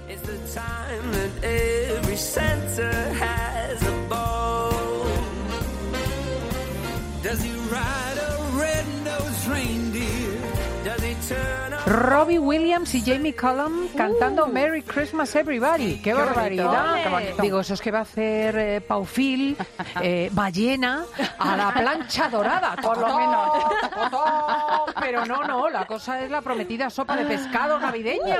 It's the time that every Santa has a ball. Does he ride a red-nosed reindeer? Does he turn a... Robbie Williams y Jamie Cullum cantando Merry Christmas Everybody. ¡Qué barbaridad! Qué bonito. Digo, eso es que va a hacer Paufil, ballena, a la plancha dorada. Por lo menos. Pero no, la cosa es la prometida sopa de pescado navideña.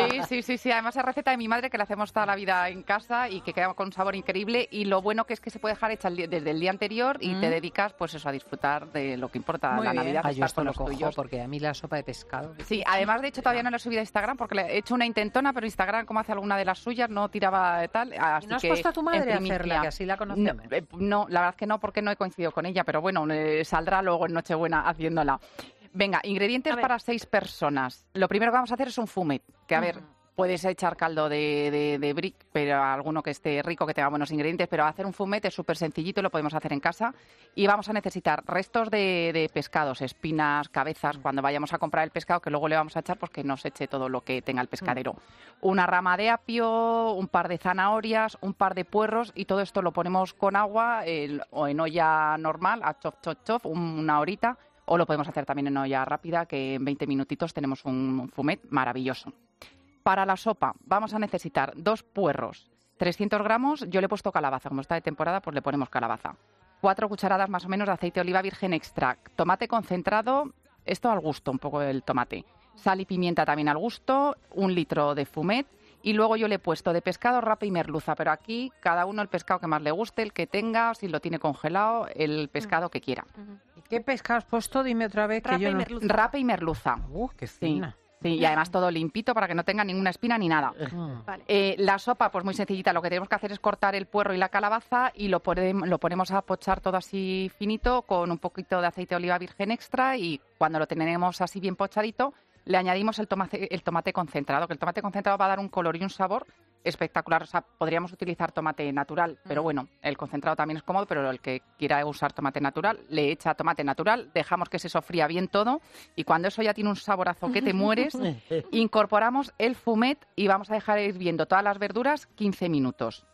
Sí. Además es receta de mi madre que la hacemos toda la vida en casa y que queda con un sabor increíble. Y lo bueno que es que se puede dejar hecha desde el día anterior y te dedicas pues eso a disfrutar de lo que importa la Navidad. Yo esto con lo los cojo tuyos. porque a mí la sopa de pescado... Sí, además de hecho todavía no la he subido a Instagram porque le he hecho una intentona, pero Instagram, como hace alguna de las suyas, no tiraba de tal. Así ¿Y no has que, puesto a tu madre a primicia, hacerla, que así la conocemos? No, la verdad es que no, porque no he coincidido con ella, pero bueno, saldrá luego en Nochebuena haciéndola. Venga, ingredientes para 6 personas. Lo primero que vamos a hacer es un fumet, que a ver... Puedes echar caldo de brick, pero alguno que esté rico, que tenga buenos ingredientes, pero hacer un fumet es súper sencillito, lo podemos hacer en casa. Y vamos a necesitar restos de pescados, espinas, cabezas, cuando vayamos a comprar el pescado, que luego le vamos a echar, pues que nos eche todo lo que tenga el pescadero. Una rama de apio, un par de zanahorias, un par de puerros, y todo esto lo ponemos con agua o en olla normal, a chof, una horita, o lo podemos hacer también en olla rápida, que en 20 minutitos tenemos un fumet maravilloso. Para la sopa vamos a necesitar 2 puerros, 300 gramos, yo le he puesto calabaza, como está de temporada, pues le ponemos calabaza. 4 cucharadas más o menos de aceite de oliva virgen extra, tomate concentrado, esto al gusto, un poco del tomate, sal y pimienta también al gusto, 1 litro de fumet, y luego yo le he puesto de pescado, rape y merluza, pero aquí cada uno el pescado que más le guste, el que tenga, si lo tiene congelado, el pescado que quiera. ¿Y qué pescado has puesto? Dime otra vez. Rape que yo y no... merluza. Rape y merluza. ¡Qué fina! Sí, y además todo limpito para que no tenga ninguna espina ni nada. Vale. La sopa, pues muy sencillita. Lo que tenemos que hacer es cortar el puerro y la calabaza y lo ponemos a pochar todo así finito con un poquito de aceite de oliva virgen extra, y cuando lo tenemos así bien pochadito, le añadimos el tomate concentrado, que el tomate concentrado va a dar un color y un sabor espectacular. O sea, podríamos utilizar tomate natural, pero bueno, el concentrado también es cómodo, pero el que quiera usar tomate natural, le echa tomate natural, dejamos que se sofría bien todo, y cuando eso ya tiene un saborazo que te mueres, incorporamos el fumet y vamos a dejar hirviendo todas las verduras 15 minutos.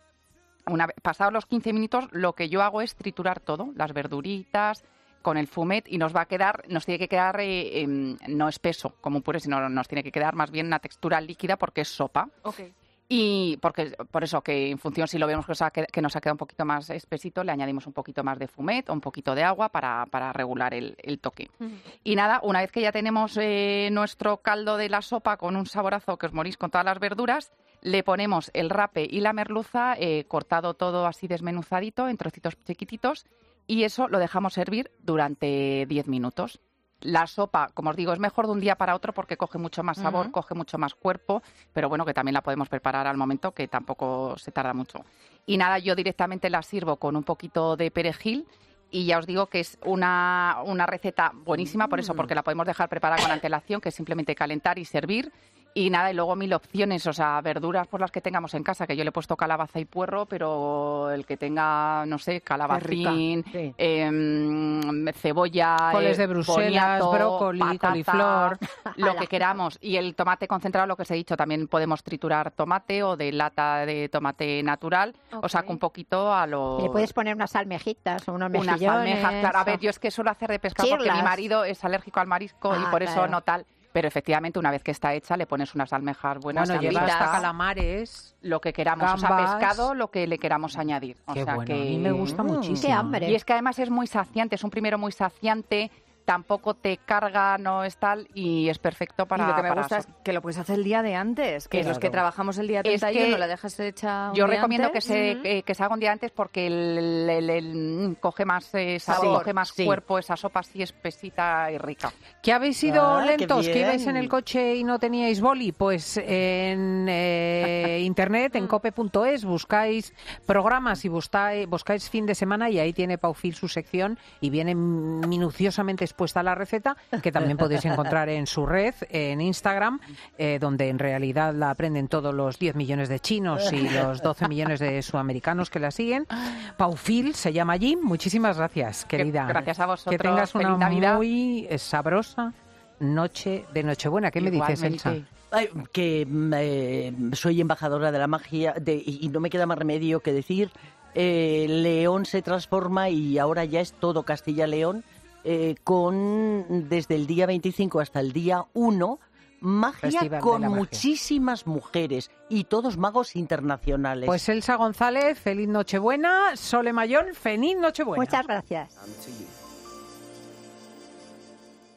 Pasados los 15 minutos, lo que yo hago es triturar todo, las verduritas con el fumet, y nos tiene que quedar no espeso como un puré, sino nos tiene que quedar más bien una textura líquida porque es sopa. Okay. Y por eso que en función, si lo vemos que nos ha quedado un poquito más espesito, le añadimos un poquito más de fumet o un poquito de agua para regular el toque. Y nada, una vez que ya tenemos nuestro caldo de la sopa con un saborazo que os morís con todas las verduras, le ponemos el rape y la merluza cortado todo así desmenuzadito en trocitos chiquititos, y eso lo dejamos hervir durante 10 minutos. La sopa, como os digo, es mejor de un día para otro porque coge mucho más sabor, coge mucho más cuerpo, pero bueno, que también la podemos preparar al momento, que tampoco se tarda mucho. Y nada, yo directamente la sirvo con un poquito de perejil, y ya os digo que es una receta buenísima, por eso, porque la podemos dejar preparada con antelación, que es simplemente calentar y servir. Y nada, y luego 1000 opciones, o sea, verduras por las que tengamos en casa, que yo le he puesto calabaza y puerro, pero el que tenga, no sé, calabacín, cebolla, coles de Bruselas, boniato, brócoli, patata, coliflor, lo que queramos. Y el tomate concentrado, lo que os he dicho, también podemos triturar tomate o de lata de tomate natural, o saco un poquito a lo... Y le puedes poner unas almejitas o unos mejillones. Unas almejas, claro. A ver, yo es que suelo hacer de pescado porque mi marido es alérgico al marisco y por eso no tal... Pero efectivamente, una vez que está hecha, le pones unas almejas buenas. Bueno, lleva hasta calamares, lo que queramos, gambas, o sea, pescado, lo que le queramos añadir. Qué o sea, bueno, que... a mí me gusta muchísimo. Qué hambre. Y es que además es muy saciante, es un primero muy saciante, tampoco te carga, no es tal, y es perfecto para... Y lo que me para gusta es que lo puedes hacer el día de antes, que Claro. los que trabajamos el día Es 31 que la dejas hecha un yo día recomiendo antes. que se haga un día antes porque coge más sabor, coge más cuerpo, esa sopa así espesita y rica. ¿Que habéis sido qué lentos? ¿Que bien. ibais en el coche y no teníais boli? Pues en internet, en cope.es, buscáis programas y buscáis fin de semana, y ahí tiene Paufil su sección y viene minuciosamente expuesta la receta, que también podéis encontrar en su red, en Instagram, donde en realidad la aprenden todos los 10 millones de chinos y los 12 millones de sudamericanos que la siguen. Paufil se llama allí. Muchísimas gracias, querida. Gracias a vosotros. Que tengas una Feliz Navidad. muy sabrosa noche de Nochebuena. ¿Qué me dices, Elsa? Igualmente. Soy embajadora de la magia y no me queda más remedio que decir León se transforma y ahora ya es todo Castilla-León desde el día 25 hasta el día 1 magia Festival con de la magia. muchísimas mujeres y todos magos internacionales. Pues Elsa González, feliz Nochebuena. Sole Mayón, feliz Nochebuena. Muchas gracias. To you.